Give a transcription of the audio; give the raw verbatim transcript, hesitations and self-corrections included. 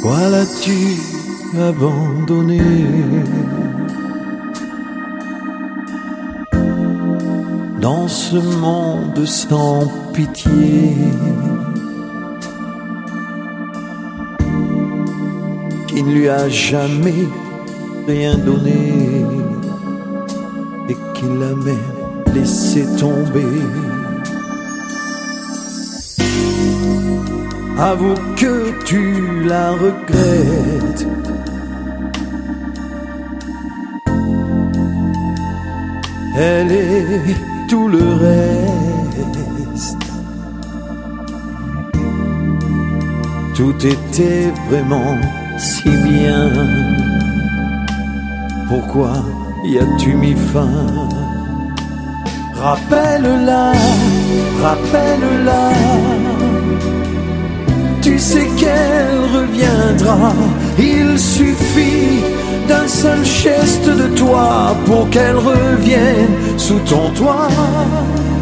Pourquoi l'as-tu abandonné? Dans ce monde sans pitié, qui ne lui a jamais rien donné et qui l'a même laissé tomber. Avoue que tu la regrettes. Elle est tout le reste. Tout était vraiment si bien. Pourquoi y as-tu mis fin? Rappelle-la, rappelle-la. Tu sais qu'elle reviendra. Il suffit d'un seul geste de toi pour qu'elle revienne sous ton toit.